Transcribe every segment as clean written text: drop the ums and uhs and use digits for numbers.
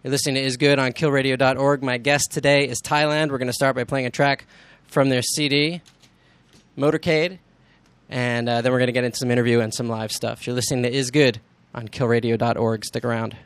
You're listening to Is Good on killradio.org. My guest today is Thailand. We're going to start by playing a track from their CD, Motorcade, and then we're going to get into some interview and some live stuff. You're listening to Is Good on killradio.org. Stick around.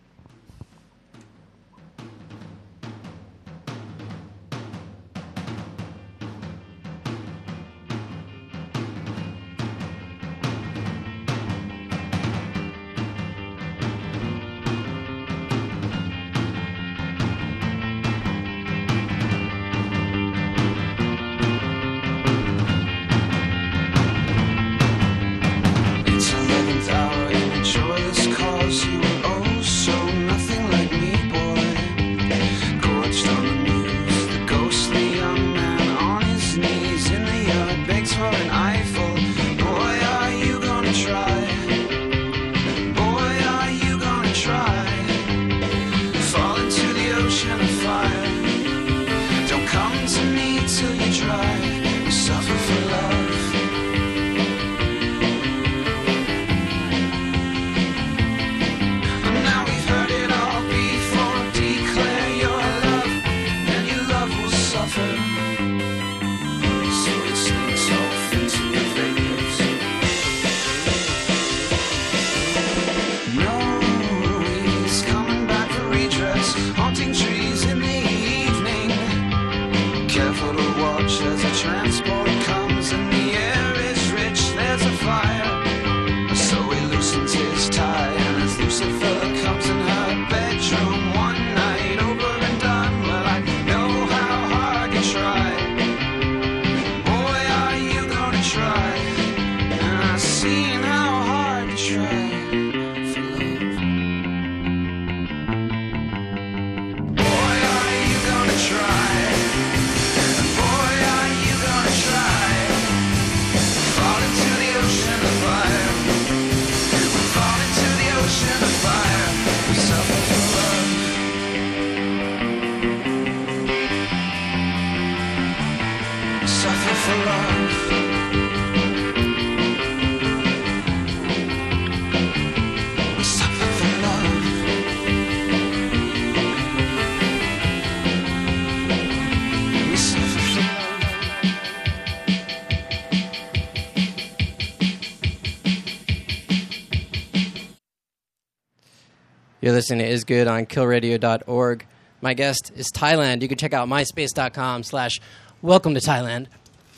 You're listening to Is Good on killradio.org. My guest is Thailand. You can check out myspace.com/welcome to Thailand.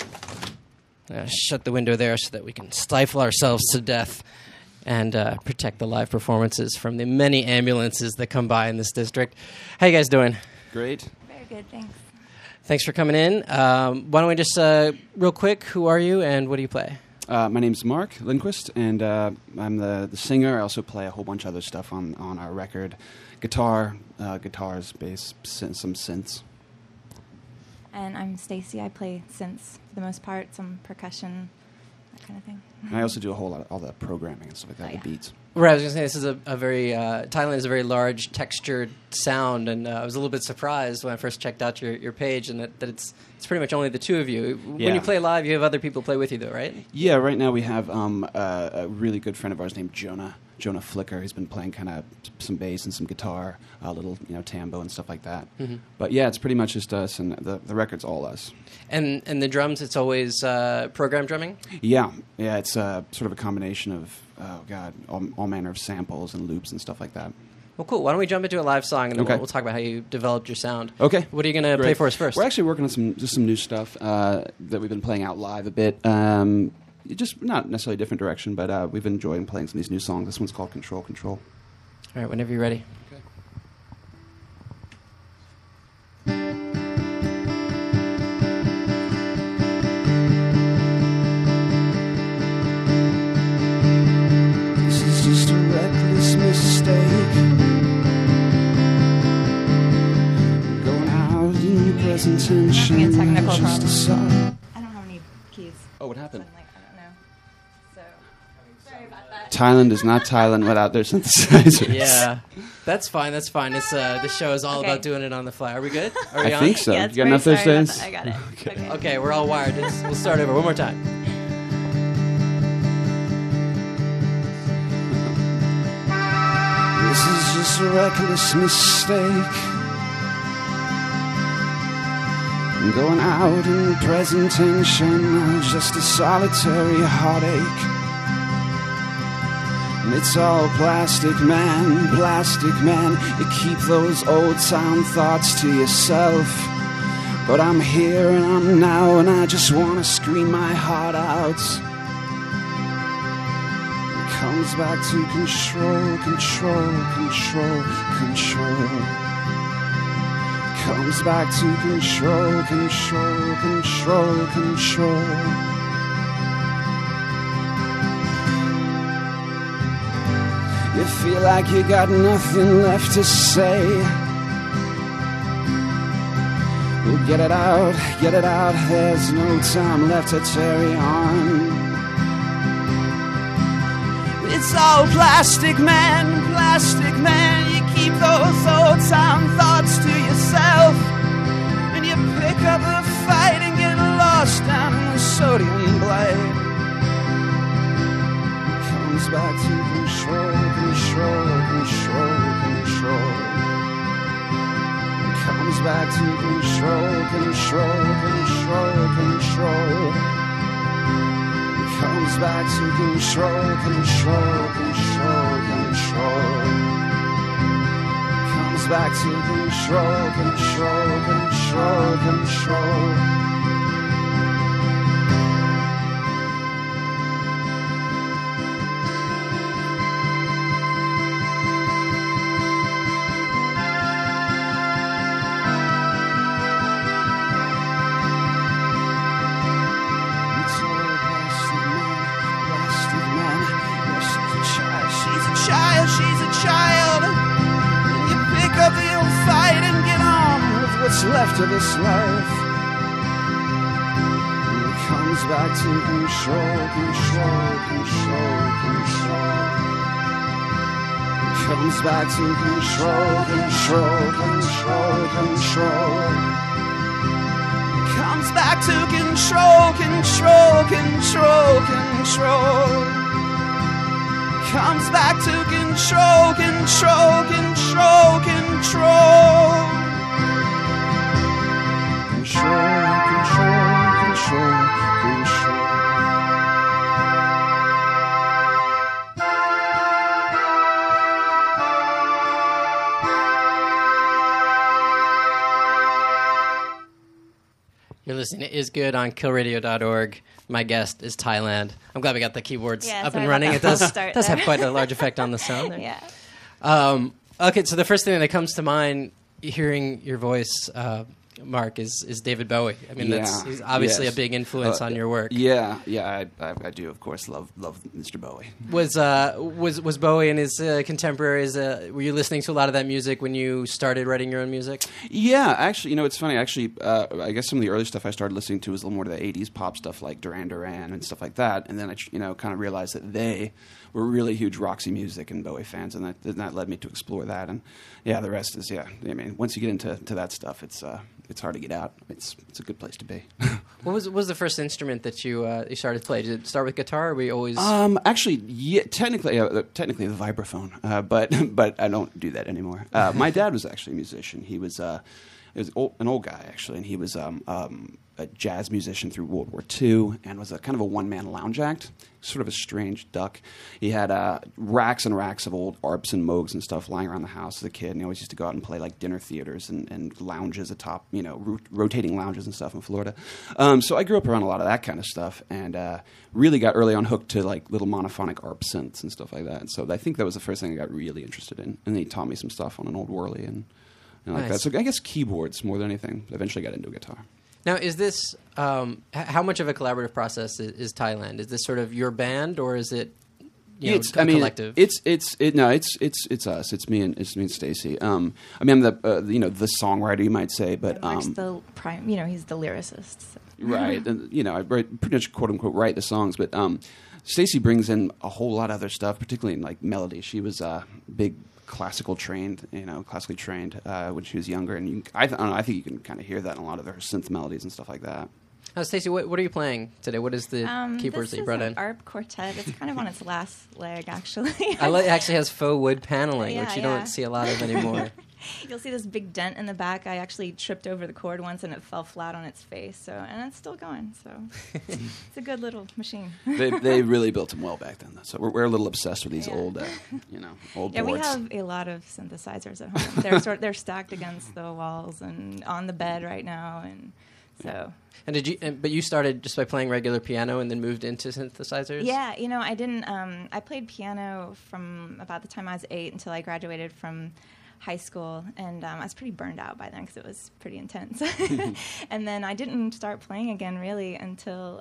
Shut the window there so that we can stifle ourselves to death and protect the live performances from the many ambulances that come by in this district. How you guys doing? Great. Very good, thanks. Thanks for coming in. Why don't we just, real quick, who are you and what do you play? My name's Mark Lindquist, and I'm the singer. I also play a whole bunch of other stuff on our record. Guitars, bass, some synths. And I'm Stacy. I play synths for the most part, some percussion, that kind of thing. And I also do a whole lot of all the programming and stuff like that, the beats. Right, I was going to say, this is a very, Thailand is a very large textured sound, and I was a little bit surprised when I first checked out your page, and that it's pretty much only the two of you. When you play live, you have other people play with you, though, right? Yeah, right now we have a really good friend of ours named Jonah Flicker. He's been playing kind of some bass and some guitar, a little tambo and stuff like that. Mm-hmm. But yeah, it's pretty much just us, and the record's all us. And the drums, it's always program drumming? Yeah, it's sort of a combination of all manner of samples and loops and stuff like that. Well, cool. Why don't we jump into a live song, and then we'll talk about how you developed your sound. Okay. What are you going to play for us first? We're actually working on some new stuff that we've been playing out live a bit. Just not necessarily a different direction, but we've enjoyed playing some of these new songs. This one's called Control. All right, whenever you're ready. Okay. This is just a reckless mistake. Going out in your present tension. Having a technical problem. Just a sigh. I don't have any keys. Oh, what happened? I don't know. So, sorry about that. Thailand is not Thailand without their synthesizers. Yeah, that's fine. It's the show is all about doing it on the fly. Are we good? Are we I on? think so. Yeah, You got enough those days? I got it. Okay, we're all wired. We'll start over one more time. This is just just a reckless mistake. Going out in presentation, just a solitary heartache. And it's all plastic man. You keep those old sound thoughts to yourself. But I'm here and I'm now, and I just wanna scream my heart out. It comes back to control. Comes back to control. You feel like you got nothing left to say. Well, get it out, there's no time left to tarry on. It's all plastic man. You keep those old time thoughts to yourself. And you pick up a fight and get lost down in the sodium blade. Comes back to control. Comes back to control. Comes back to control. Comes back to control. She's a child. And you pick up the old fight and get on with what's left of this life. And it comes back to control. It comes back to control. It comes back to control. Comes back to control. You're listening to Is Good on killradio.org. My guest is Thailand. I'm glad we got the keyboards up and running. It does have quite a large effect on the sound there. Yeah. Okay, so the first thing that comes to mind hearing your voice, Mark, is David Bowie. I mean, he's obviously a big influence on your work. Yeah, I do, of course, love Mr. Bowie. Was Bowie and his contemporaries, were you listening to a lot of that music when you started writing your own music? Yeah, actually, it's funny. Actually, I guess some of the early stuff I started listening to was a little more to the 80s pop stuff like Duran Duran and stuff like that. And then I kind of realized that they were really huge Roxy Music and Bowie fans, and that led me to explore that. And yeah, the rest is, I mean, once you get into that stuff, it's hard to get out. It's a good place to be. What was the first instrument that you started to play? Did it start with guitar, or were you always... Actually, yeah, technically the vibraphone, but I don't do that anymore. My dad was actually a musician. He was an old guy, actually, and he was a jazz musician through World War II and was a kind of a one-man lounge act, sort of a strange duck. He had racks and racks of old ARPs and Moogs and stuff lying around the house as a kid, and he always used to go out and play like dinner theaters and lounges atop, rotating lounges and stuff in Florida. So I grew up around a lot of that kind of stuff and really got early on hooked to like little monophonic ARP synths and stuff like that. And so I think that was the first thing I got really interested in. And then he taught me some stuff on an old Whirly and like that. So I guess keyboards more than anything. Eventually got into a guitar. Now, is this how much of a collaborative process is Thailand? Is this sort of your band, or is it collective? It's us. It's me and Stacy. I mean, I'm the songwriter, you might say, but Mark's he's the lyricist. So. Right, and I pretty much quote unquote write the songs, but Stacy brings in a whole lot of other stuff, particularly in like melody. She was big classically trained when she was younger, and I think you can kind of hear that in a lot of her synth melodies and stuff like that. Stacey, what are you playing today? What is the keyboards that you brought this in? is an ARP Quartet. It's kind of on its last leg, actually. It actually has faux wood paneling, Yeah, which you yeah. don't see a lot of anymore. You'll see this big dent in the back. I actually tripped over the cord once, and it fell flat on its face. And it's still going. So it's a good little machine. They really built them well back then, though. So we're a little obsessed with these Yeah. old, old Yeah, we boards. have a lot of synthesizers at home. They're stacked against the walls and on the bed right now, and so. And but you started just by playing regular piano and then moved into synthesizers? Yeah, I didn't. I played piano from about the time I was 8 until I graduated from high school, and I was pretty burned out by then because it was pretty intense. And then I didn't start playing again really until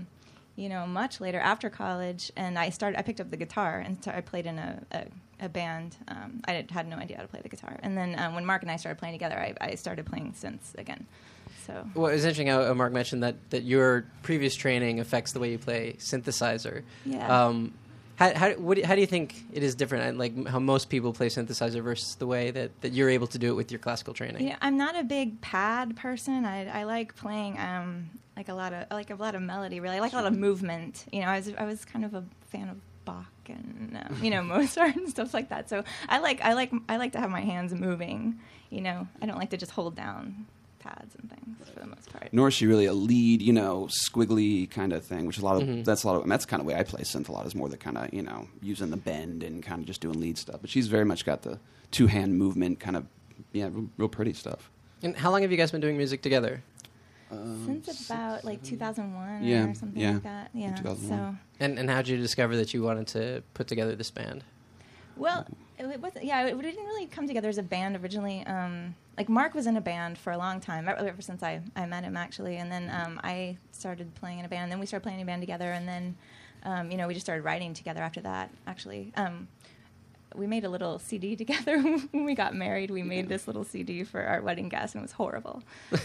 much later after college. And I picked up the guitar and I played in a band. I had no idea how to play the guitar. And then when Mark and I started playing together, I started playing synths again. So. Well, it's interesting how Mark mentioned that your previous training affects the way you play synthesizer. Yeah. How do you think it is different, like how most people play synthesizer versus the way that you're able to do it with your classical training? I'm not a big pad person. I like playing like a lot of melody. Really, I like a lot of movement. I was kind of a fan of Bach and Mozart and stuff like that. So I like to have my hands moving. I don't like to just hold down pads and things for the most part. Nor is she really a lead, squiggly kind of thing, which that's kind of the way I play synth a lot, is more the kind of, using the bend and kind of just doing lead stuff. But she's very much got the two-hand movement kind of, real pretty stuff. And how long have you guys been doing music together? Since about like 2001 Yeah, or something yeah. like that. Yeah. 2001. So. And how did you discover that you wanted to put together this band? Well, it didn't really come together as a band originally. Like Mark was in a band for a long time, ever since I met him actually, and then I started playing in a band. And then we started playing in a band together, and then we just started writing together after that. Actually, we made a little CD together when we got married. We made this little CD for our wedding guest, and it was horrible.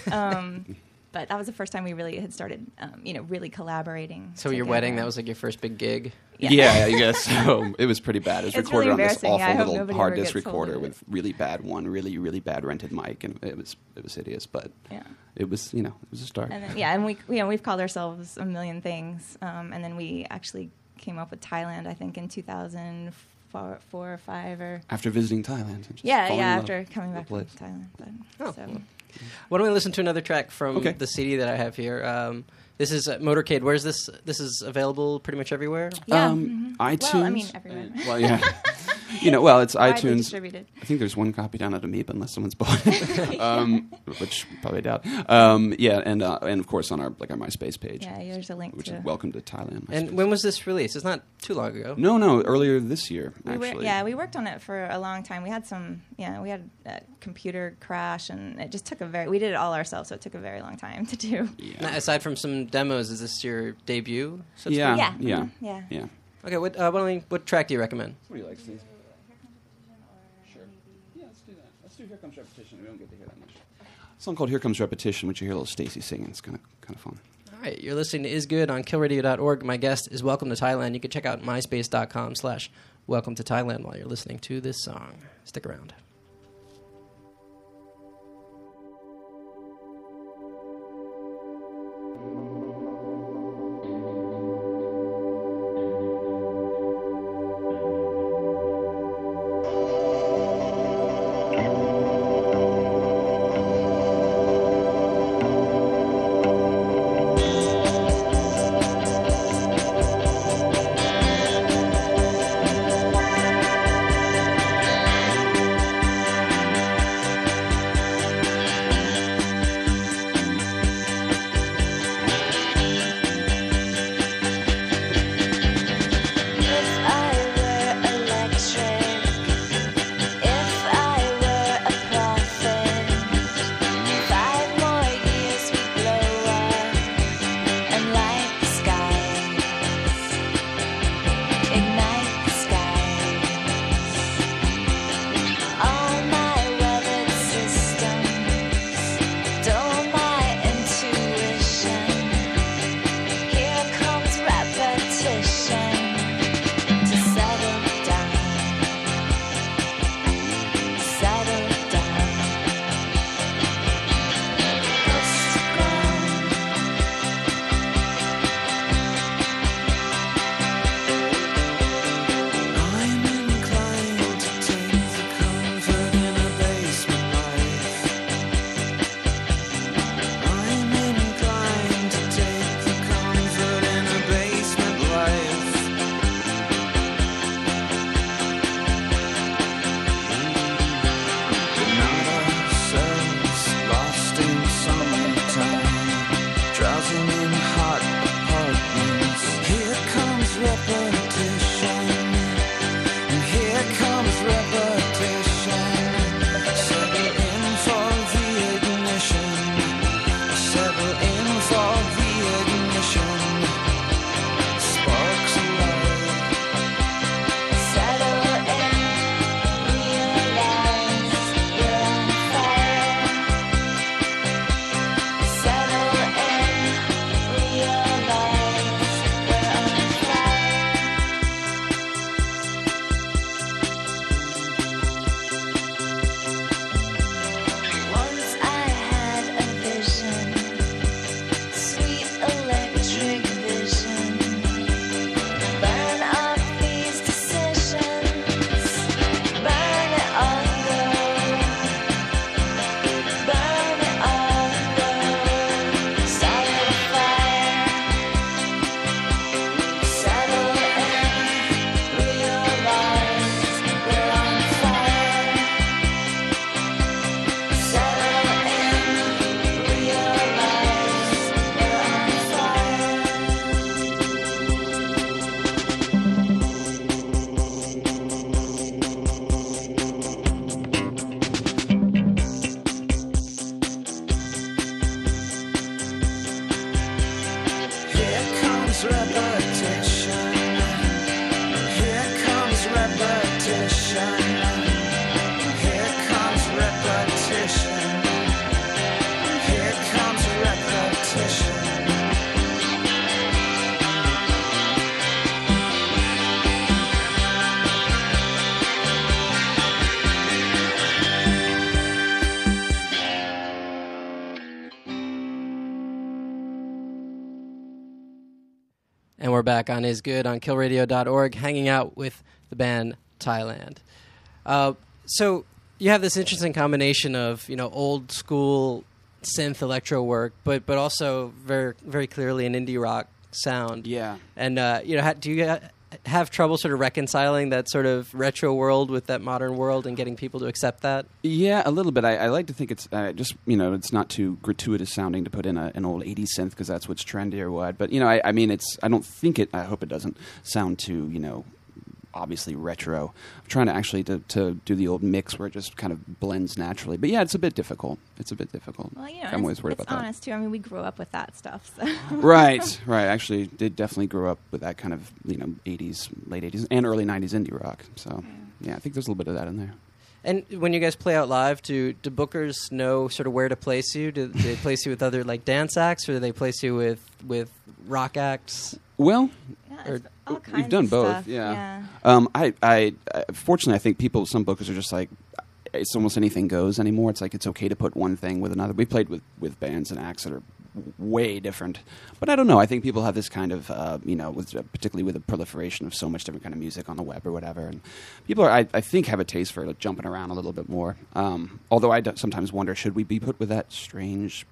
But that was the first time we really had started, really collaborating. So your wedding, that was like your first big gig? Yeah, I guess so. It was pretty bad. It was It's recorded really on this embarrassing. awful Yeah, I hope little nobody hard ever disk gets hold recorder of it. with really bad rented mic, and it was hideous. But Yeah. it was it was a start. And then, we've called ourselves a million things, and then we actually came up with Thailand, I think, in 2004 or 5 or. After visiting Thailand. and just Yeah, falling in love after coming with back the from place. Thailand. Oh, So. cool. Why don't we listen to another track from Okay. the CD that I have here? This is Motorcade. Where's this? This is available pretty much everywhere? Yeah. iTunes. Well, I mean, everywhere. Well, yeah. It's Widely iTunes. distributed. I think there's one copy down at Amoeba, unless someone's bought it, which probably I doubt. And of course on our MySpace page, Yeah, there's a link which to. is Welcome to Thailand. And MySpace. when was this released? It's not too long ago. No, earlier this year, We actually. we worked on it for a long time. We had we had a computer crash, and it just took we did it all ourselves, so it took a very long time to do. Now, aside from some demos, is this your debut? So to Yeah. speak? Yeah. Yeah. Yeah. Yeah. Okay. What track do you recommend? What do you like, Steve? Sure. Yeah, let's do that. Let's do Here Comes Repetition. We don't get to hear that much. A song called Here Comes Repetition, which you hear a little Stacey singing. It's kind of fun. All right, you're listening to Is Good on killradio.org. My guest is Welcome to Thailand. You can check out myspace.com/Welcome to Thailand while you're listening to this song. Stick around. repetition. Here comes repetition. And we're back on Is Good on killradio.org, hanging out with the band Thailand. So you have this interesting combination of, old school synth electro work, but also very, very clearly an indie rock sound. Yeah. And, do you have trouble sort of reconciling that sort of retro world with that modern world and getting people to accept that? Yeah, a little bit. I like to think it's just, it's not too gratuitous sounding to put in an old 80s synth because that's what's trendy or what. But, I mean, I don't think it, I hope it doesn't sound too, obviously retro. I'm trying to actually to do the old mix where it just kind of blends naturally. But yeah, it's a bit difficult. Well, I'm always worried about that. It's honest, too. I mean, we grew up with that stuff. So. Right. Actually, did definitely grow up with that kind of, 80s, late 80s, and early 90s indie rock. So, yeah, I think there's a little bit of that in there. And when you guys play out live, do bookers know sort of where to place you? Do they place you with other, dance acts, or do they place you with rock acts? Well, it's all kinds we've done of both. stuff. Yeah. I fortunately, I think some bookers are just like, it's almost anything goes anymore. It's like it's okay to put one thing with another. We played with bands and acts that are way different, but I don't know. I think people have this kind of, particularly with the proliferation of so much different kind of music on the web or whatever, and people I think have a taste for jumping around a little bit more. Although I sometimes wonder, should we be put with that strange,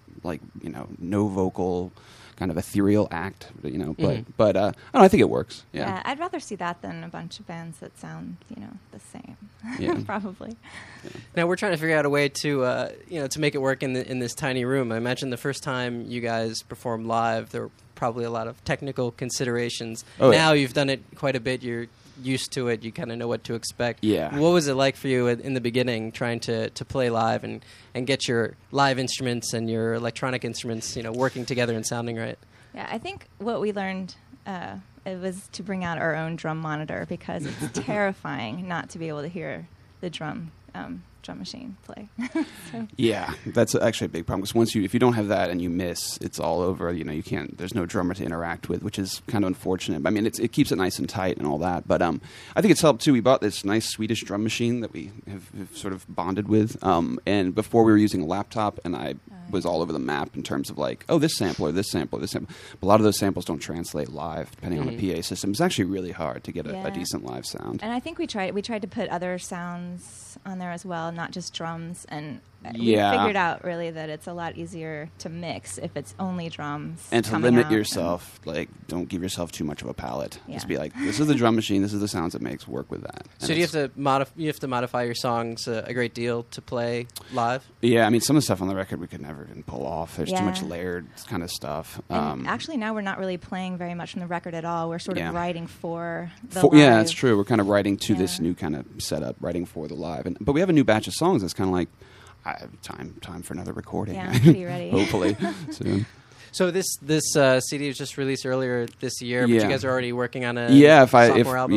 no vocal, kind of ethereal act, but I don't know, I think it works. Yeah. I'd rather see that than a bunch of bands that sound, the same. Yeah. Probably. Yeah. Now we're trying to figure out a way to, to make it work in this tiny room. I imagine the first time you guys performed live, there were probably a lot of technical considerations. Oh, now you've done it quite a bit. You're used to it. You kind of know what to expect. Yeah. What was it like for you in the beginning, trying to play live and get your live instruments and your electronic instruments, working together and sounding right? Yeah, I think what we learned it was to bring out our own drum monitor because it's terrifying not to be able to hear the drum machine play. So. Yeah, that's actually a big problem because if you don't have that and you miss, it's all over. You can't. There's no drummer to interact with, which is kind of unfortunate. I mean, it keeps it nice and tight and all that. But I think it's helped too. We bought this nice Swedish drum machine that we have sort of bonded with. And before we were using a laptop, and I was all over the map in terms of this sampler, this sampler, this sampler. But a lot of those samples don't translate live, depending on the PA system. It's actually really hard to get a decent live sound. And I think we tried to put other sounds on there as well, not just drums. And we figured out really that it's a lot easier to mix if it's only drums. And to limit yourself, don't give yourself too much of a palette. Yeah. Just be like, this is the drum machine, this is the sounds it makes, work with that. So do you have to modify your songs a great deal to play live? Yeah, I mean, some of the stuff on the record we could never even pull off. There's too much layered kind of stuff. And actually, now we're not really playing very much from the record at all. We're sort of writing for the live. Yeah, that's true. We're kind of writing to this new kind of setup, writing for the live. But we have a new batch of songs that's kind of like, I have time for another recording. Yeah, I'm pretty ready. Hopefully soon. So this CD was just released earlier this year, but you guys are already working on a sophomore album?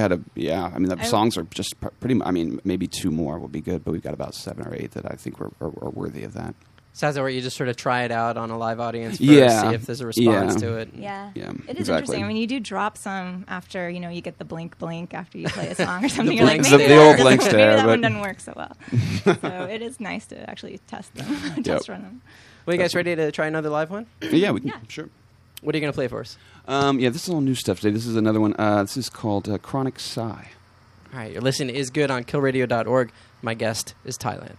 I mean, the songs are just pretty, I mean, maybe 2 more will be good, but we've got about 7 or 8 that I think are worthy of that. Sounds like you just sort of try it out on a live audience first, see if there's a response to it. Yeah. It is exactly. interesting. I mean, you do drop some after, you get the blink after you play a song or something. You're like, maybe the old blink stare. Maybe that one doesn't work so well. So it is nice to actually test them, test run them. Well, you guys ready to try another live one? Yeah, we can. Yeah. Sure. What are you going to play for us? This is all new stuff today. This is another one. This is called Chronic Sigh. All right, you're listening to Is Good on killradio.org. My guest is Thailand.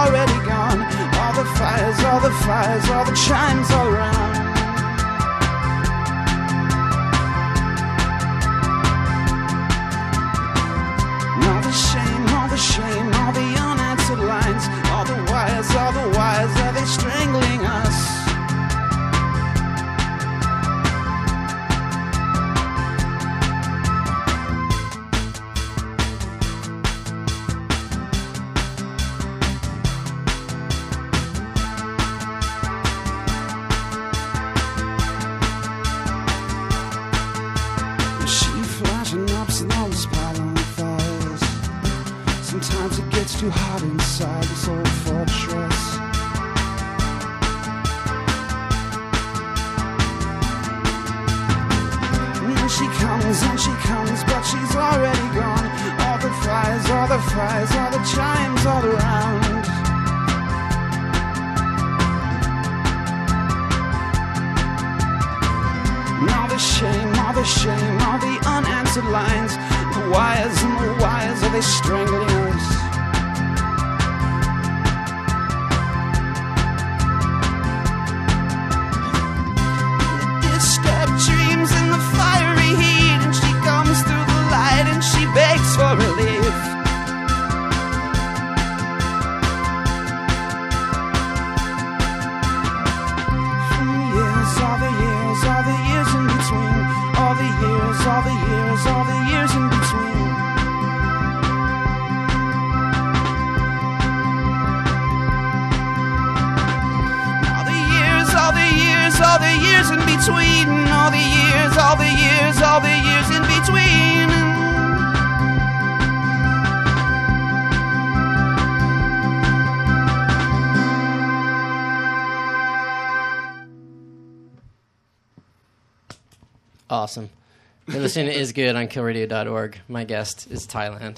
already gone. All the fires, all the fires, all the chimes all around. All the shame, all the unanswered lines, all the wires, are they strangling us? Too hot inside this old fortress. And she comes, but she's already gone. All the fires, all the chimes all around. And all the shame, all the unanswered lines. The wires, are they strangling us? Dreams in the fiery heat, and she comes through the light and she begs for relief. All the years in between, all the years in between. All the years in between, all the years in between. Awesome. You're listening to Is Good on killradio.org. My guest is Thailand.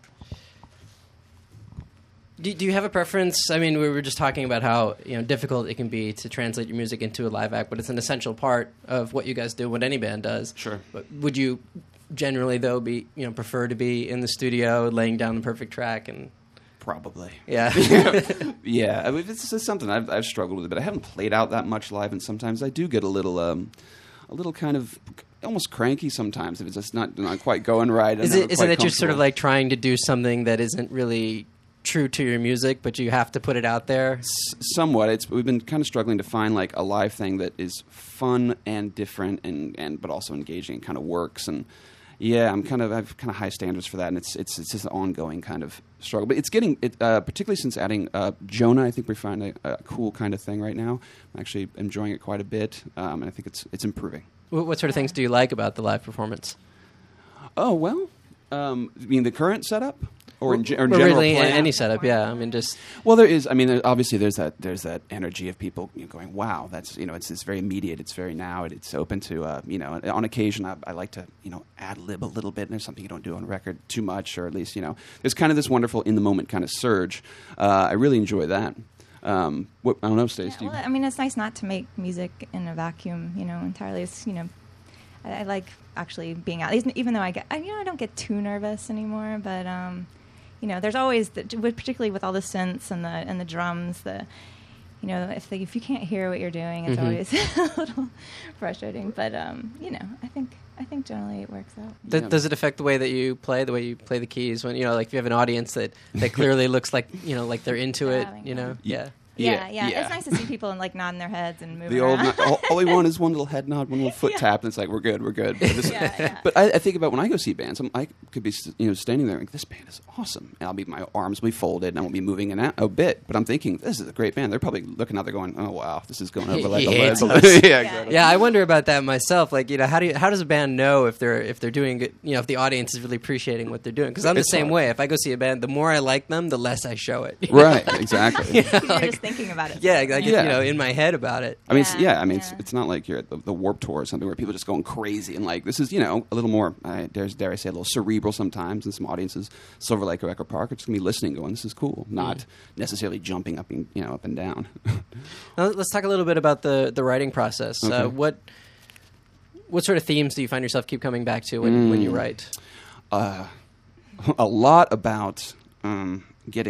Do you have a preference? I mean, we were just talking about how difficult it can be to translate your music into a live act, but it's an essential part of what you guys do, what any band does. Sure. But would you generally, though, be prefer to be in the studio, laying down the perfect track? And probably. Yeah. Yeah. I mean, this is something I've struggled with, but I haven't played out that much live, and sometimes I do get a little kind of almost cranky sometimes if it's just not quite going right. Is it that you're sort of like trying to do something that isn't really true to your music, but you have to put it out there? Somewhat. We've been kind of struggling to find like a live thing that is fun and different and but also engaging and kind of works. And yeah, I've kind of high standards for that, and it's just an ongoing kind of struggle. But it's getting particularly since adding Jonah. I think we find a cool kind of thing right now. I'm actually enjoying it quite a bit, and I think it's improving. What sort of things do you like about the live performance? Oh well, you mean the current setup? Or in general really plan? Any setup, yeah. I mean, just well, there is. I mean, obviously, there's that energy of people going, "Wow, that's it's very immediate. It's very now. It's open to On occasion, I like to ad lib a little bit. And there's something you don't do on record too much, or at least there's kind of this wonderful in the moment kind of surge. I really enjoy that. I don't know, Stace. Yeah, well, I mean, it's nice not to make music in a vacuum. Entirely. It's I like actually being out, even though I don't get too nervous anymore, but. There's always, particularly with all the synths and the drums, if you can't hear what you're doing, it's always a little frustrating. But I think generally it works out. Does it affect the way that you play, the way you play the keys? When like if you have an audience that clearly looks like like they're into it, Yeah. Yeah. It's nice to see people and nodding their heads and moving the around. all we want is one little head nod, one little foot tap, and it's like we're good. But, but I think about when I go see bands, I could be standing there, like this band is awesome, and my arms will be folded, and I won't be moving a bit. But I'm thinking this is a great band. They're probably looking out there going, oh wow, this is going over like a lead. Yeah, exactly. Yeah, I wonder about that myself. Like how does a band know if they're doing good? If the audience is really appreciating what they're doing? Because I'm the same way. If I go see a band, the more I like them, the less I show it. Right, exactly. You're just thinking about it. Yeah. In my head about it. I mean, it's not like you're at the Warped Tour or something where people are just going crazy and this is a little more dare I say a little cerebral sometimes, and some audiences, Silver Lake or Echo Park, are just gonna be listening, going, this is cool, not necessarily jumping up and up and down. Now, let's talk a little bit about the writing process. Okay. What sort of themes do you find yourself keep coming back to when you write? A lot about getting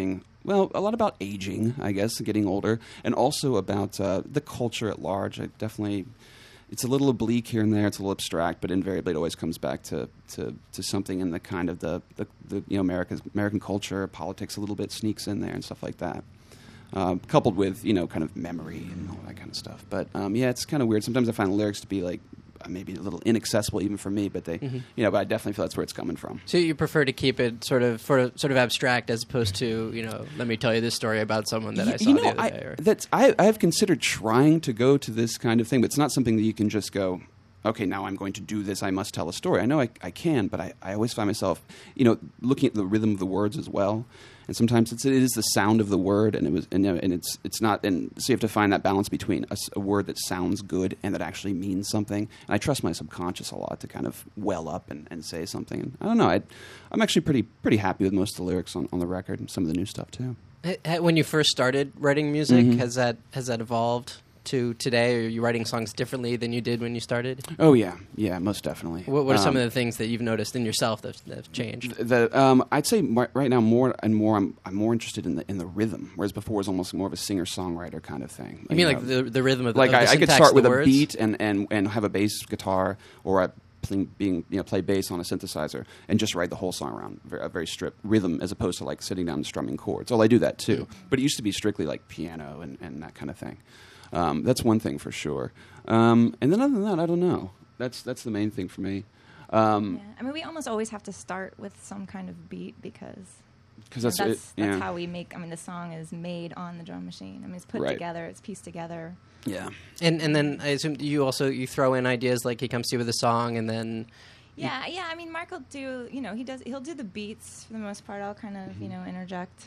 well, a lot about aging, I guess, getting older, and also about the culture at large. I definitely, it's a little oblique here and there. It's a little abstract, but invariably it always comes back to something in the kind of the American culture, politics a little bit sneaks in there and stuff like that. Coupled with kind of memory and all that kind of stuff. But yeah, it's kind of weird. Sometimes I find the lyrics to be like maybe a little inaccessible even for me, but they, but I definitely feel that's where it's coming from. So you prefer to keep it sort of abstract as opposed to let me tell you this story about someone that I saw the other day. I have considered trying to go to this kind of thing, but it's not something that you can just go, okay, now I'm going to do this. I must tell a story. I know I can, but I always find myself, looking at the rhythm of the words as well. And sometimes it is the sound of the word, and it's not. And so you have to find that balance between a word that sounds good and that actually means something. And I trust my subconscious a lot to kind of well up and say something. And I don't know. I'm actually pretty happy with most of the lyrics on the record and some of the new stuff too. When you first started writing music, has that evolved to today? Are you writing songs differently than you did when you started? Oh yeah, most definitely. What are some of the things that you've noticed in yourself that have changed? I'd say right now more and more I'm more interested in the rhythm, whereas before it was almost more of a singer-songwriter kind of thing. You mean like the rhythm of the like of the I could syntax start of with the a words? beat and have a bass guitar or play bass on a synthesizer and just write the whole song around a very stripped rhythm as opposed to like sitting down and strumming chords. Well, I do that too, but it used to be strictly like piano and that kind of thing. That's one thing for sure. And then other than that, I don't know. That's the main thing for me. I mean, we almost always have to start with some kind of beat because that's how we make. I mean, the song is made on the drum machine. I mean, it's put together, it's pieced together. Yeah. And then I assume you throw in ideas like he comes to you with a song and then. Yeah. I mean, Mark will do. He'll do the beats for the most part. I'll kind of interject.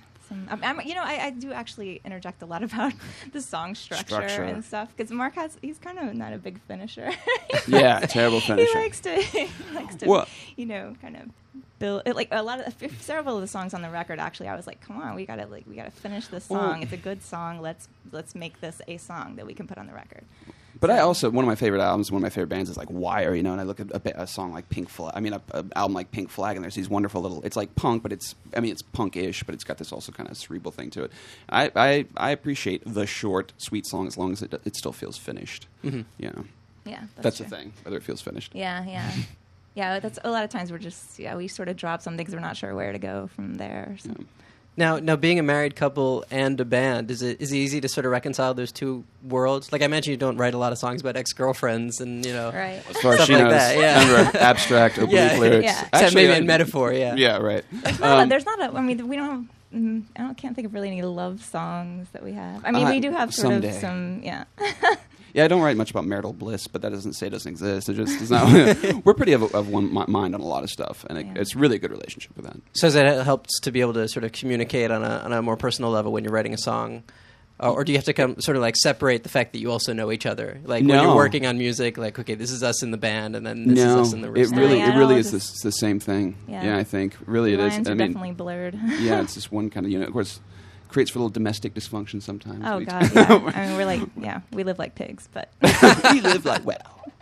I do actually interject a lot about the song structure and stuff because Mark he's kind of not a big finisher. Yeah, terrible finisher. He likes to kind of build it, like a lot of several of the songs on the record. Actually, I was like, come on, we gotta finish this song. It's a good song. Let's make this a song that we can put on the record. But I also, one of my favorite albums, one of my favorite bands is like Wire, and I look at a song like Pink Flag, an album like Pink Flag, and there's these wonderful little, it's like punk, but it's punk-ish, but it's got this also kind of cerebral thing to it. I appreciate the short, sweet song as long as it still feels finished. Mm-hmm. Yeah, that's the thing, whether it feels finished. Yeah. Yeah, that's a lot of times we're just, we sort of drop some things, we're not sure where to go from there. So. Yeah. Now, being a married couple and a band, is it easy to sort of reconcile those two worlds? Like I mentioned, you don't write a lot of songs about ex-girlfriends and right. As far as she like knows, that, yeah. kind of abstract oblique lyrics. Yeah. Actually, maybe in metaphor, yeah. Yeah, right. There's not a. I mean, we don't have. I can't think of really any love songs that we have. I mean, we do have sort of some. Yeah. Yeah, I don't write much about marital bliss, but that doesn't say it doesn't exist. It just does not. We're pretty of one mind on a lot of stuff, and it's really a good relationship with that. So that helps to be able to sort of communicate on a more personal level when you're writing a song, or do you have to sort of like separate the fact that you also know each other? Like when you're working on music, like okay, this is us in the band, and then this is us in the it really is the same thing. Yeah, I think really it is. Lines are definitely blurred. Yeah, it's just one kind of unit. Of course. Creates for a little domestic dysfunction sometimes. Oh, God, yeah. I mean, we're like, we live like pigs, but... we live like, well,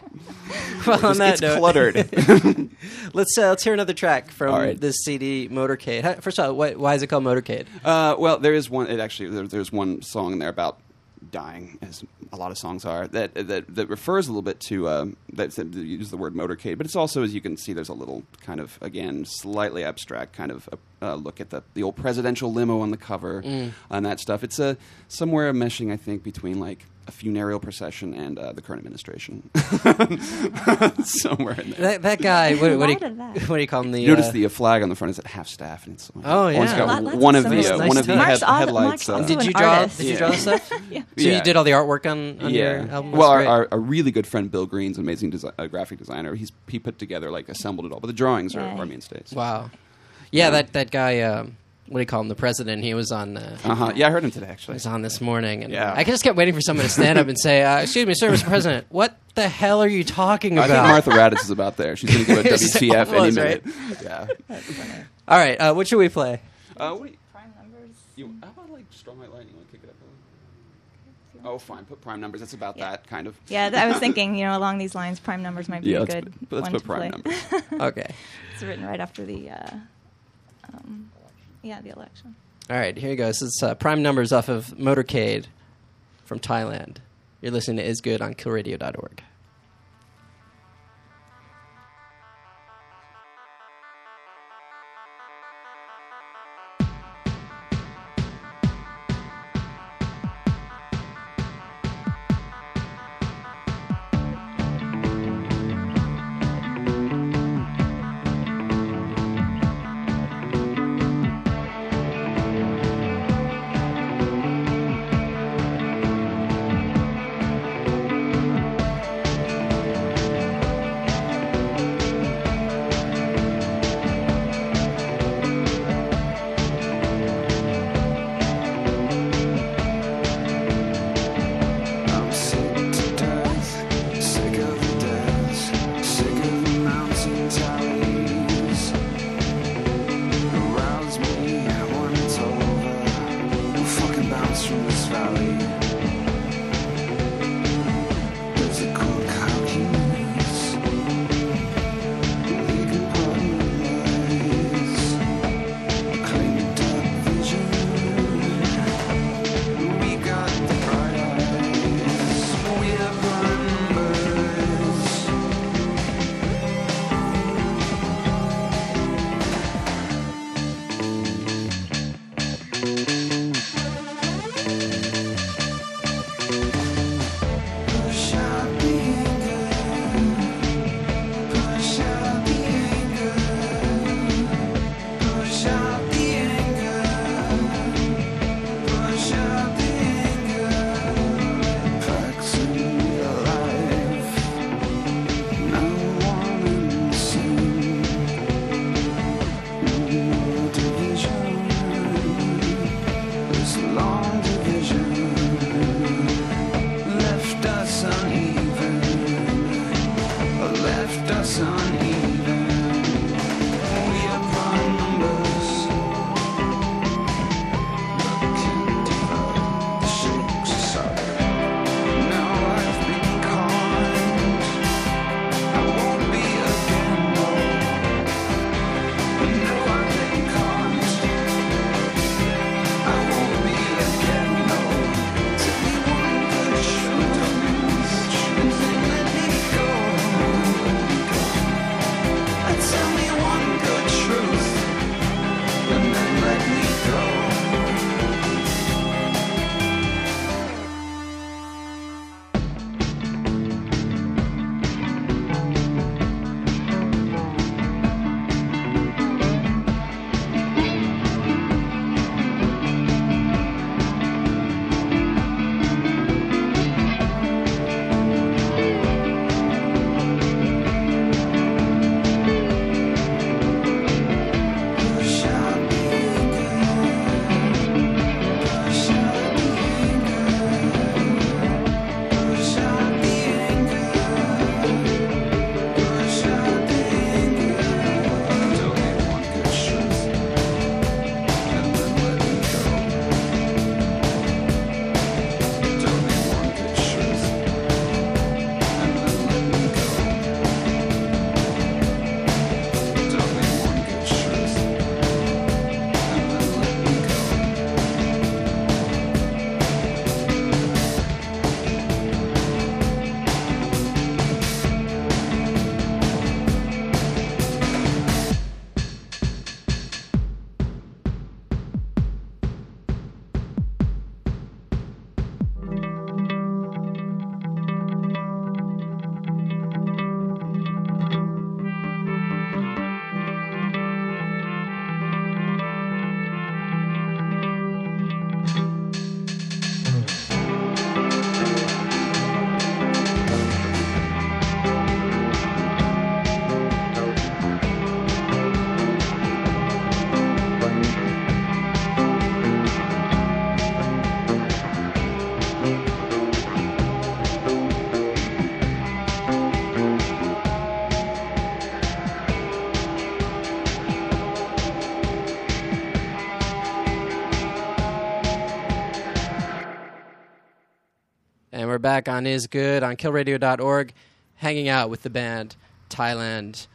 on that note, cluttered. Let's hear another track from this CD, Motorcade. First of all, why is it called Motorcade? Well, there is one, there's one song in there about dying, as a lot of songs are, that refers a little bit to, that use the word motorcade, but it's also, as you can see, there's a little kind of, again, slightly abstract kind of look at the old presidential limo on the cover and that stuff. It's somewhere meshing, I think, between like a funereal procession and the current administration. Somewhere in there. That guy, what do you call him? You notice the flag on the front is at half staff, and it's it's got one of the headlights. Did you draw the stuff? Yeah. So you did all the artwork on your album? Well, our really good friend Bill Green's an amazing graphic designer. He put together, like, assembled it all, but the drawings are mainstays. Wow. Yeah, that guy. What do you call him? The president. He was on. Yeah, I heard him today. Actually, he was on this morning, and yeah. I just kept waiting for someone to stand up and say, "Excuse me, sir, Mr. President, what the hell are you talking about?" I think Martha Raddatz is about there. She's going to give a WTF any minute. Right? Yeah. That's funny. All right, what should we play? Prime numbers. How about like Strong Light Lightning? Want to kick it up a little? Oh, fine. Put prime numbers. That's about that kind of. Yeah, I was thinking, along these lines, prime numbers might be a good one let's put to prime play. numbers. Okay. It's written right after the. The election. All right, here you go. This is Prime Numbers off of Motorcade from Thailand. You're listening to Is Good on killradio.org. I'm sick to death, sick of the deaths, sick of the mountain tallies. Arouse me when it's over. We'll fucking bounce from this valley. There's a cook how he is. They can put lies, claim dark vision. We got the bright eyes. We're numbers. Push out the anger. Push out the anger. Push out the anger. Push out the anger. Facts in your life. No one in the same. No more division. This long division left us uneven. Left us uneven. We are prime numbers. Can't divide the shapes aside. Now I've been conned. I won't be again, no. No, I've been conned. I won't be again, no. Tell me one good truth, and then let me go. Tell me one good truth, and then let me go. Push out the anger. Push out the anger. Push out the anger. Push out the anger. Tell me one good truth, and then let me go. Tell me one good truth, and then let me go. Tell me one good truth, and then let me go. And we're back on Is Good on killradio.org, hanging out with the band Thailand.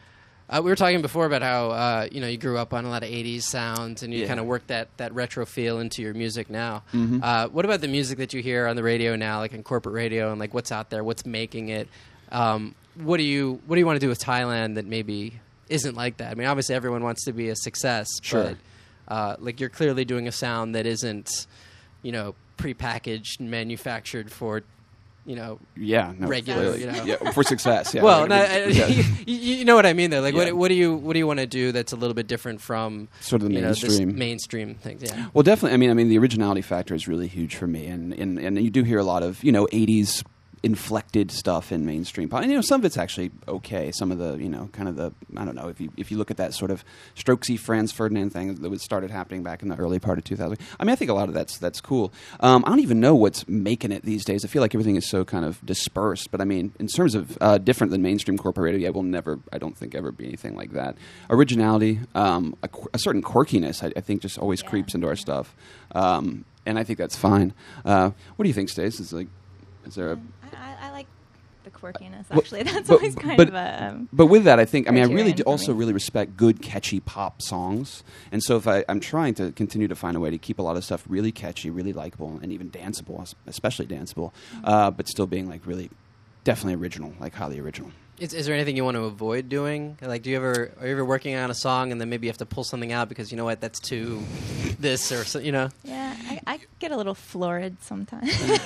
We were talking before about how you grew up on a lot of '80s sounds, and you Yeah. kind of worked that retro feel into your music now. Mm-hmm. What about the music that you hear on the radio now, like in corporate radio, and like what's out there, what's making it? What do you want to do with Thailand that maybe isn't like that? I mean, obviously everyone wants to be a success, Sure. but like you're clearly doing a sound that isn't, prepackaged and manufactured for, Yeah, no, regular, clearly. Yeah, for success. Yeah. well, Yeah. you know what I mean, though. Like, Yeah. what do you want to do that's a little bit different from Sort of the this mainstream. mainstream things? Yeah. Well, definitely. I mean, the originality factor is really huge for me, and you do hear a lot of 80s inflected stuff in mainstream pop. And some of it's actually okay. Some of the kind of the I don't know if you look at that sort of Strokesy Franz Ferdinand thing that was started happening back in the early part of 2000. I mean, I think a lot of that's cool. I don't even know what's making it these days. I feel like everything is so kind of dispersed. But I mean, in terms of different than mainstream corporate radio, yeah, will never, I don't think, ever be anything like that. Originality, a certain quirkiness, I think, just always creeps into our stuff, and I think that's fine. What do you think, Stace? Is there a I like the quirkiness. Well, Actually, that's but- always kind but- of a. But with that, I think, I really criterion do for also me. really respect good, catchy pop songs. And so if I'm trying to continue to find a way to keep a lot of stuff really catchy, really likable, and even danceable, especially danceable, but still being like really, definitely original, like highly original. Is there anything you want to avoid doing? Like, are you ever working on a song and then maybe you have to pull something out because that's too this or so, Yeah, I get a little florid sometimes.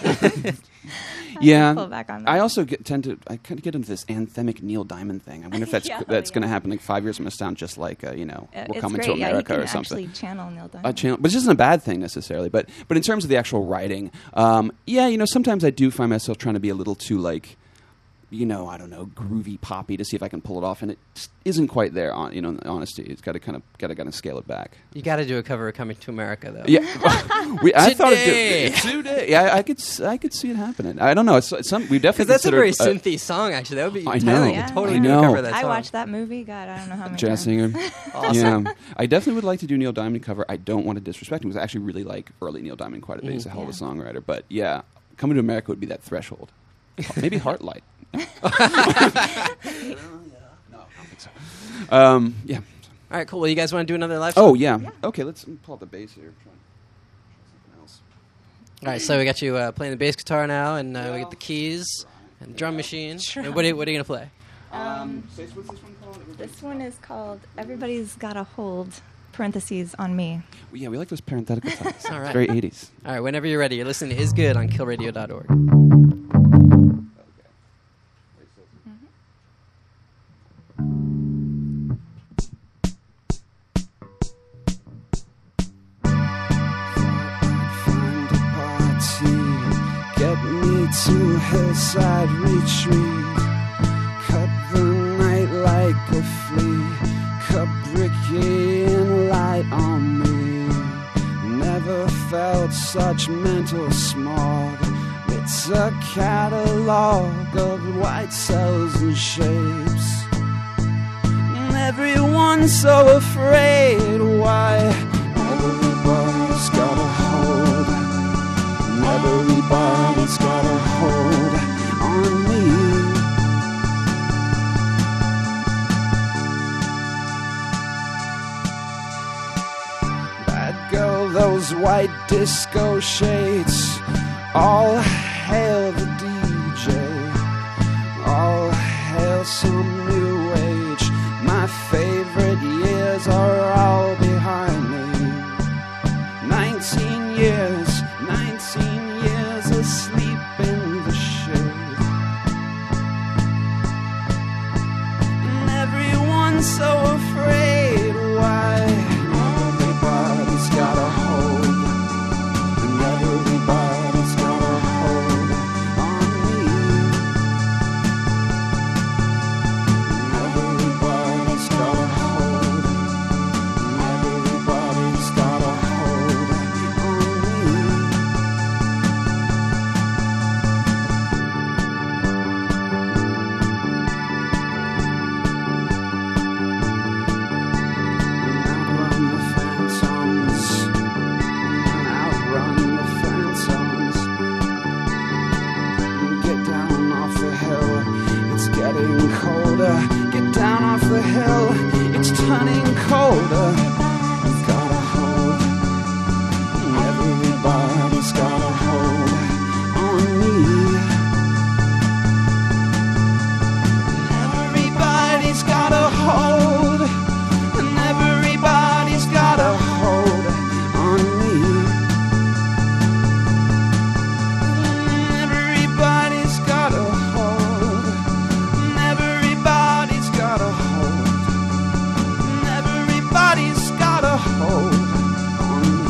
Yeah, pull back on that. I also tend to kind of get into this anthemic Neil Diamond thing. I wonder if that's Yeah, that's going to yeah. happen. Like 5 years, I'm going to sound just like We're It's Coming great. to America you can or something. actually channel Neil A Diamond. channel, which isn't a bad thing necessarily, but in terms of the actual writing, sometimes I do find myself trying to be a little too like, I don't know, groovy poppy to see if I can pull it off, and it just isn't quite there. In honesty, it's got to kind of scale it back. You got to do a cover of Coming to America, though. Yeah, I thought Today. of today. Yeah, I could see it happening. I don't know. It's some we definitely Because that's a very considered, synthy song, actually. That would be I Thailand know. could Yeah. totally I do a know. cover of that I song. watched that movie. God, I don't know how many jazz times. singer. Awesome. Yeah, I definitely would like to do Neil Diamond cover. I don't want to disrespect him because I actually really like early Neil Diamond quite a bit. He's a hell of a Yeah. songwriter. But yeah, Coming to America would be that threshold. Maybe Heartlight. No, I don't think so. Yeah. All right, cool. Well, you guys want to do another live song? Oh yeah. Okay, let's pull up the bass here. Try something else. All right, so we got you playing the bass guitar now, and we got the keys and the drum machine. And what are you going to play? Stace, what's this one called? This one is called "Everybody's Got a Hold." (parentheses on me). Well, yeah, we like those parenthetical titles. All right. It's very 80s. All right, whenever you're ready. You're listening to Is Good on killradio.org. Find a party, get me to Hillside Retreat, cut the night like a flea, Kubrickian light on me. Never felt such mental smog. It's a catalog of white cells and shapes. Everyone's so afraid. Why? Everybody's got a hold. And everybody's got a hold on me. Bad girl, those white disco shades. All hail the DJ. All hail some new age. My favorite years are all behind me. 19 years asleep in the shade. And everyone's so afraid. Why? Everybody's got a hold. And everybody's got a hold turning colder. Got a hold. Everybody's got a hold on me. Everybody's got a hold. And everybody's got a hold on me. Everybody's got a hold. And everybody's got a hold. And everybody's got a hold on me.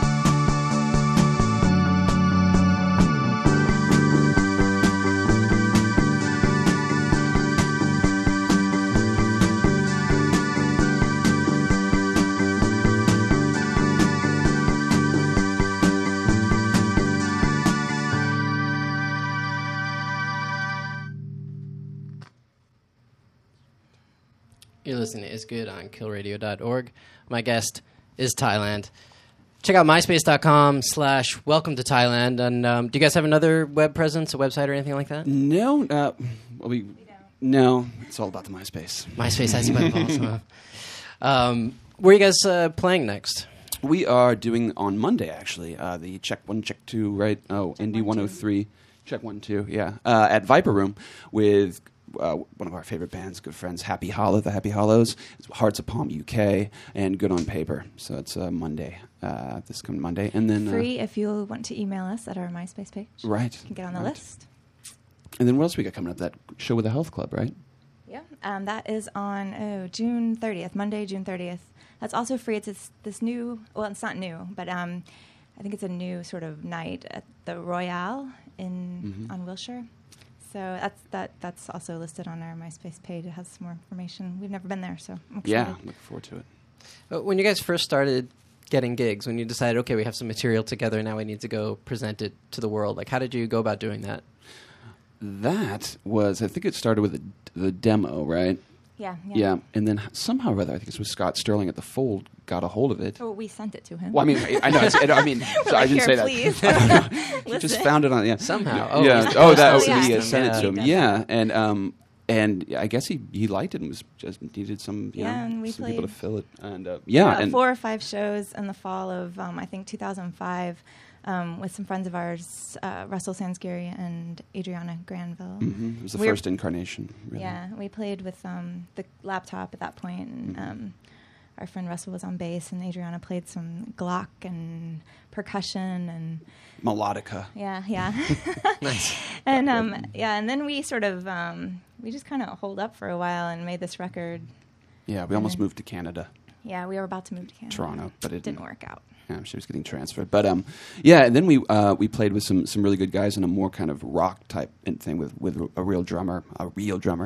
You're listening to Is Good on killradio.org. My guest is Thailand. Check out myspace.com/welcome to Thailand. And do you guys have another web presence, a website or anything like that? No, no, it's all about the MySpace. MySpace, I see my balls. Where are you guys playing next? We are doing on Monday, actually, the Check 1, Check 2, right? Oh, ND 103, Check 1, 2, yeah. At Viper Room with one of our favorite bands, good friends, Happy Hollow, the Happy Hollows, Hearts of Palm UK, and Good on Paper. So it's Monday, this coming Monday. And then Free if you want to email us at our MySpace page. Right. You can get on the right. list. And then what else we got coming up? That show with the Health Club, right? Yeah, that is on June 30th, Monday, June 30th. That's also free. It's this new, well, it's not new, but I think it's a new sort of night at the Royale on Wilshire. So that's also listed on our MySpace page. It has some more information. We've never been there, so I'm excited. Yeah, looking forward to it. When you guys first started getting gigs, when you decided, okay, we have some material together, now we need to go present it to the world, like how did you go about doing that? That was, I think it started with the demo, right? Yeah. And then somehow or other, I think it was Scott Sterling at the Fold got a hold of it. Oh, we sent it to him. Well, I mean, I know. So I didn't say that. Please. He just found it on. Yeah. Somehow. Oh, yeah. Oh, that. Oh, yeah. He sent it to him. Yeah. Yeah, and I guess he liked it and was just needed some. And we some people to played fill it. And and 4 or 5 shows in the fall of I think 2005. With some friends of ours, Russell Sansgiri and Adriana Granville. It was the first incarnation. Really. Yeah, we played with the laptop at that point, and our friend Russell was on bass, and Adriana played some Glock and percussion and melodica. Yeah. Nice. And and then we sort of we just kind of holed up for a while and made this record. Yeah, we almost moved to Canada. Yeah, we were about to move to Canada. Toronto, but it didn't work out. Yeah, she was getting transferred, but and then we played with some really good guys in a more kind of rock type thing with a real drummer, and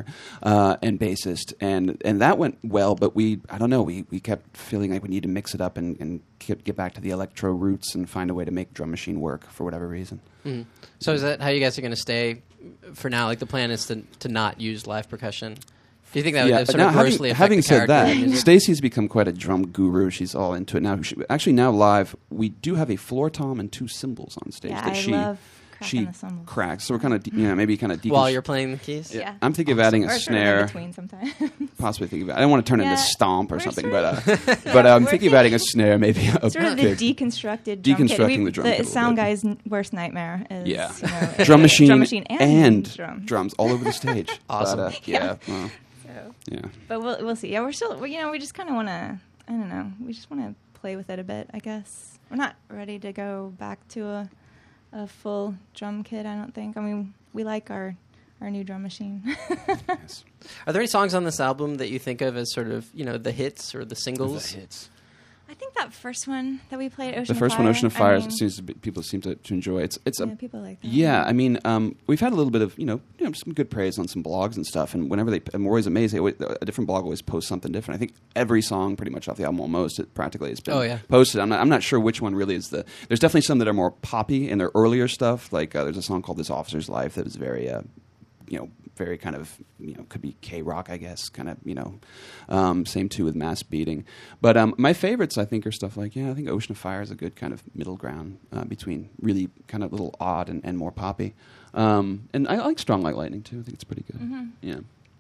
bassist, and that went well. But we kept feeling like we need to mix it up and get back to the electro roots and find a way to make Drum Machine work for whatever reason. Mm-hmm. So is that how you guys are going to stay for now? Like the plan is to not use live percussion. Do you think that would sort of grossly affect having the said that, character? Stacey's become quite a drum guru. She's all into it now. Now live, we do have a floor tom and 2 cymbals on stage Yeah, that I love cracking the cymbals. cracks. So we're kind of maybe kind of While you're playing the keys? Yeah. I'm thinking of adding a Or sort of snare. in between sometimes. Possibly thinking about. I don't want to turn it into stomp or we're something, sort of- but I'm thinking of adding a snare, maybe a Sort of the deconstructed drum kit. Deconstructing the drum kit a little sound bit. guy's worst nightmare is Drum machine and drums all over the stage. Awesome. But, well, So, yeah. but we'll see. Yeah, we're still we just kind of want to. I don't know. We just want to play with it a bit. I guess we're not ready to go back to a full drum kit. I don't think. I mean, we like our new drum machine. Yes. Are there any songs on this album that you think of as sort of, the hits or the singles? The hits. I think that first one that we played, Ocean The of first Fire. one, Ocean of Fire, I mean, people seem to enjoy. It's people like that. Yeah, I mean, we've had a little bit of some good praise on some blogs and stuff, and whenever I'm always amazed. A different blog always posts something different. I think every song, pretty much off the album, almost practically has been posted. I'm not sure which one really is the. There's definitely some that are more poppy in their earlier stuff. Like there's a song called "This Officer's Life" that was very very kind of, could be K-rock, I guess, kind of, same too with Mass Beating. But my favorites, I think, are stuff like, I think Ocean of Fire is a good kind of middle ground between really kind of little odd and more poppy. And I like Strong Like Lightning, too. I think it's pretty good. Mm-hmm. Yeah. Yeah.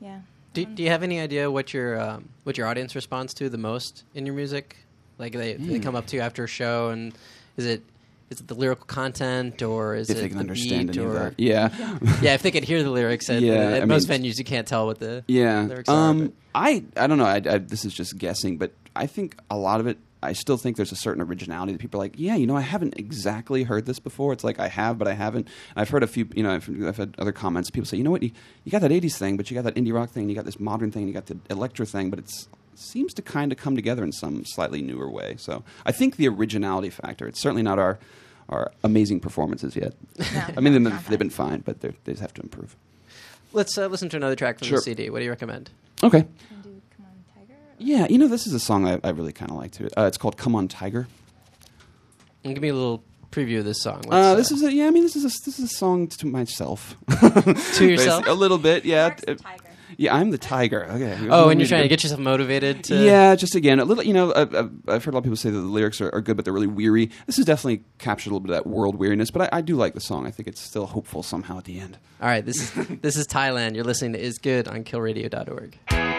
Do you have any idea what your audience responds to the most in your music? Like they come up to you after a show, and is it the lyrical content, or is If it they can the understand beat, any of or that. Yeah. yeah, if they could hear the lyrics at, Yeah, at I most mean, venues, you can't tell what the Yeah. lyrics are. But- I don't know. This is just guessing, but I think a lot of it, I still think there's a certain originality that people are like, yeah, I haven't exactly heard this before. It's like I have, but I haven't. I've heard a few, I've had other comments. People say, you know what, you got that 80s thing, but you got that indie rock thing, you got this modern thing, you got the electro thing, but it seems to kind of come together in some slightly newer way. So I think the originality factor, it's certainly not our amazing performances yet. No, I mean, not they've been fine, but they just have to improve. Let's listen to another track from Sure. the CD. What do you recommend? Okay. Can do Come On Tiger? Yeah, this is a song I really kind of like too. It's called "Come On Tiger." And give me a little preview of this song. This is a song to myself. to yourself. A little bit, yeah. Mark's the tiger. Yeah, I'm the tiger. Okay. Oh, and you're trying to get yourself motivated to. Yeah, just again a little. I've heard a lot of people say that the lyrics are good, but they're really weary. This has definitely captured a little bit of that world weariness, but I do like the song. I think it's still hopeful somehow at the end. All right, this is Thailand. You're listening to Is Good on KillRadio.org.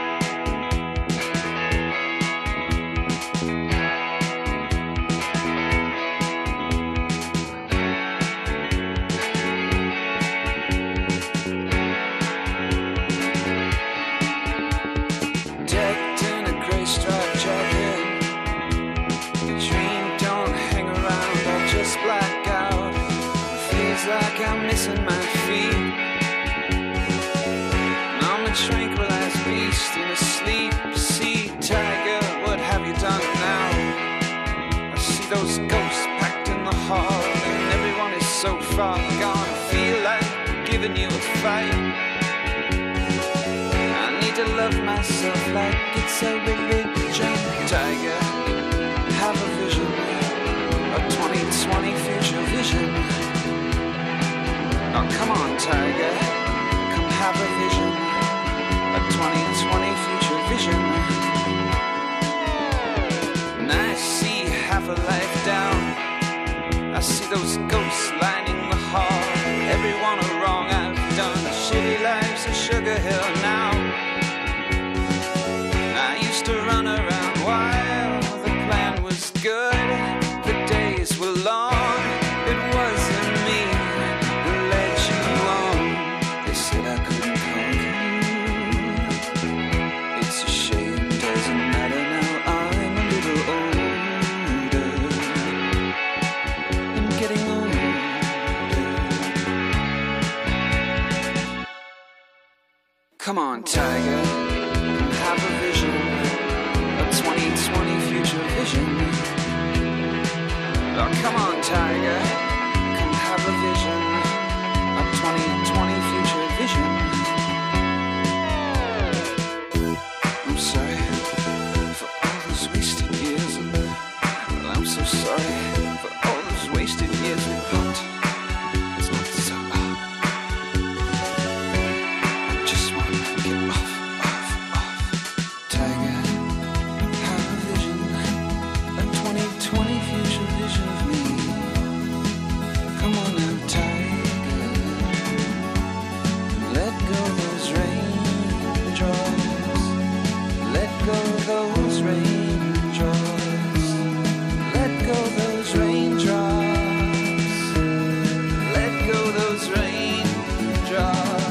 Decked in a grey striped jacket. The dream don't hang around, I just black out. Feels like I'm missing my feet. I'm a tranquilized beast in a sleep. See, tiger, what have you done now? I see those ghosts packed in the hall, and everyone is so far gone. I feel like giving you a fight. I need to love myself like it's a religion. Tiger, have a vision, a 2020 future vision. Oh, come on, tiger, come have a vision, a 2020 future vision. And I see half a life down. I see those ghosts lining the hall. Everyone are wrong I've done. Shitty lives of Sugar Hill now. I used to run around wild. The plan was good. The days were long. It wasn't me who led you on. They said I couldn't call you. It's a shame, doesn't matter now. I'm a little older. I'm getting older. Come on, tiger, have a vision, a 2020 future vision. Oh, come on, tiger, come have a vision, a 2020 future vision. I'm sorry for all those wasted years, and I'm so sorry for all those wasted years we thought it's not so. I just want to get off. Tiger, have a vision, a 2020 future vision of me. Come on now, tiger, let go those raindrops. Let go those raindrops. Let go those raindrops. Let go those raindrops.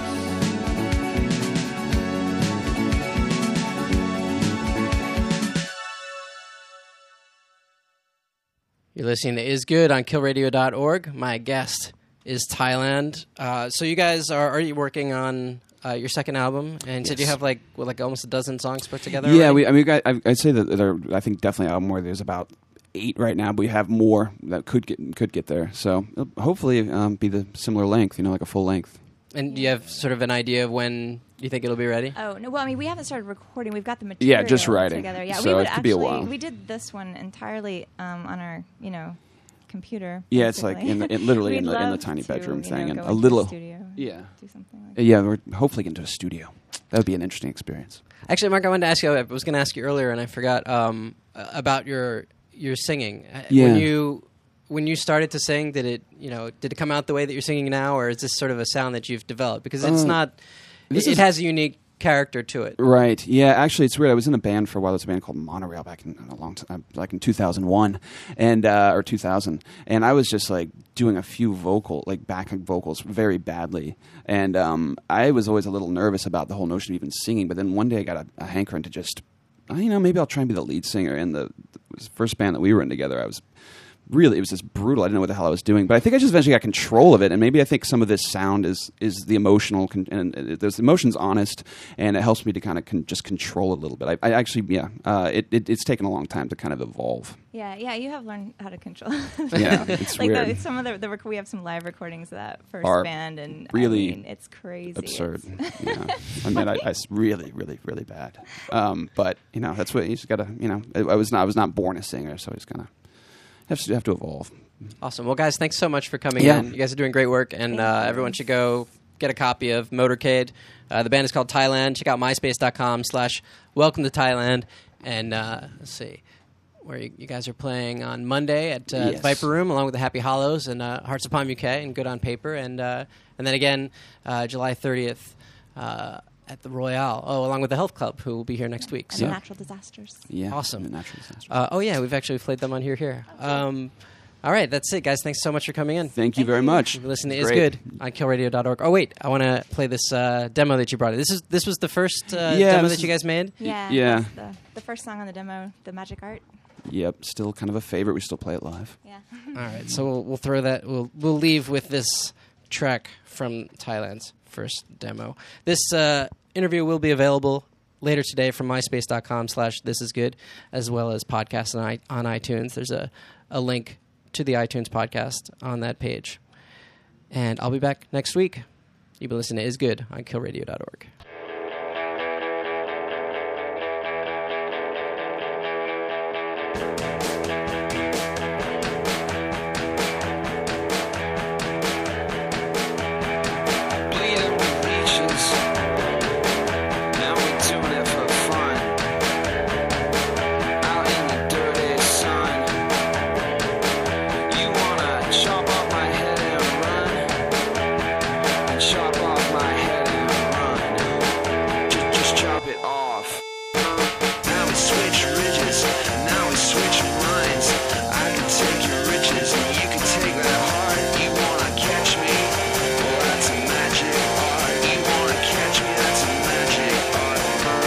You're listening to Is Good on KillRadio.org. My guest is Thailand. So you guys are you working on your second album? And said you Yes. have like almost a dozen songs put together. Yeah, already? I'd say that there. I think definitely album where there's about 8 right now, but we have more that could get there. So it'll hopefully be the similar length, like a full length. And do you have sort of an idea of when you think it'll be ready? Oh no! Well, I mean, we haven't started recording. We've got the material. Yeah, just writing. together. Yeah, So we would it could be a actually. while. We did this one entirely on our, computer. Yeah, it's like basically. literally We'd in the love tiny to, bedroom thing, and go a into little. the studio. Yeah. Do something like that. Yeah, we're hopefully getting to a studio. That would be an interesting experience. Actually, Mark, I wanted to ask you. I was going to ask you earlier, and I forgot about your singing. Yeah. When you started to sing, did it come out the way that you're singing now, or is this sort of a sound that you've developed? Because it's not. this It is- has a unique character to it. Right. Yeah. Actually, it's weird. I was in a band for a while. There was a band called Monorail back in a long time, like in 2001, and or 2000. And I was just like doing a few backing vocals very badly. And I was always a little nervous about the whole notion of even singing. But then one day I got a hankering to just, maybe I'll try and be the lead singer. And the first band that we were in together, it was just brutal. I didn't know what the hell I was doing, but I think I just eventually got control of it, and maybe I think some of this sound is the emotional, and there's emotions honest, and it helps me to kind of just control it a little bit. I actually, it's taken a long time to kind of evolve. Yeah, you have learned how to control. Yeah, it's like weird. some of the we have some live recordings of that first Are band, and really it's crazy, absurd. Yeah, I mean, I really, really, really bad. But that's what you just gotta. I was not born a singer, so I just kind of. Have to evolve. Awesome. Well, guys, thanks so much for coming Yeah. in. You guys are doing great work, and everyone should go get a copy of Motorcade. The band is called Thailand. Check out myspace.com/welcome to Thailand. And let's see, where you guys are playing on Monday at Yes. Viper Room, along with the Happy Hollows and Hearts of Palm UK and Good on Paper. And then again, July 30th at the Royale. Oh, along with the Health Club, who will be here next week. and So natural disasters. Yeah, Awesome. the natural disaster. we've actually played them on here. All right, that's it, guys. Thanks so much for coming in. Thank you very much. You've been listening to It's Is great. Good on killradio.org. Oh, wait, I want to play this demo that you brought in. This was the first demo this that you guys made? Yeah, Yeah. that's the first song on the demo, the Magic Art. Yep, still kind of a favorite. We still play it live. Yeah. All right, so we'll throw that. We'll leave with this track from Thailand's first demo. This interview will be available later today from myspace.com/thisisgood, as well as podcasts on iTunes. There's a link to the iTunes podcast on that page. And I'll be back next week. You've been listening to Is Good on killradio.org. Bleeding with leeches. Now we're doing it for fun. Out in the dirty sun. You wanna chop off my head and run? And chop off my head and run. Just chop it off. Now we switch ridges. Now we switch minds. I can take your riches and you can take that heart. You wanna catch me? Well, that's a magic art. You wanna catch me? That's a magic art.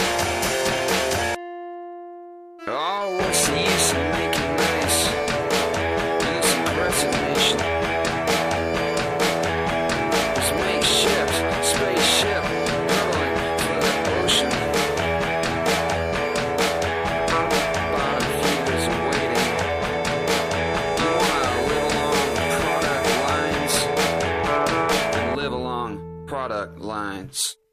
Oh, what's the use of making nice in this aggressive nation? This makeshift spaceship hurtling for the ocean. Bottom feeders are waiting. You wanna live along product lines and live along product lines.